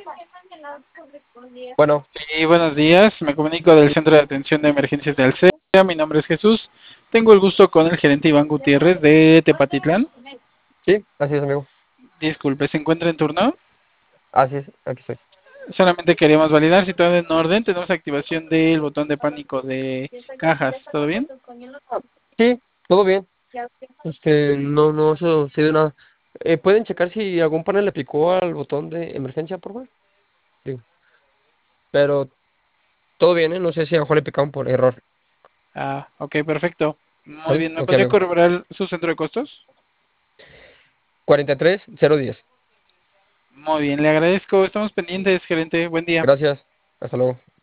Bueno, Y buenos días, me comunico del Centro de Atención de Emergencias de Alcea. Mi nombre es Jesús. Tengo el gusto con el gerente Iván Gutiérrez de Tepatitlán. sí, así es, amigo. Disculpe, ¿se encuentra en turno? Así es, aquí estoy. Solamente queríamos validar si todo en orden. Tenemos activación del botón de pánico de cajas. ¿Todo bien? Ah, sí, todo bien. No se ha sucedido nada. ¿Pueden checar si algún panel le picó al botón de emergencia, por favor? Sí. Pero todo bien, ¿eh? No sé si a lo mejor le picaron por error. Ah, ok, perfecto. Muy ¿Sale? bien, ¿me Ok, podría amigo. corroborar su centro de costos? 43010. Muy bien, le agradezco. Estamos pendientes, gerente. Buen día. Gracias. Hasta luego.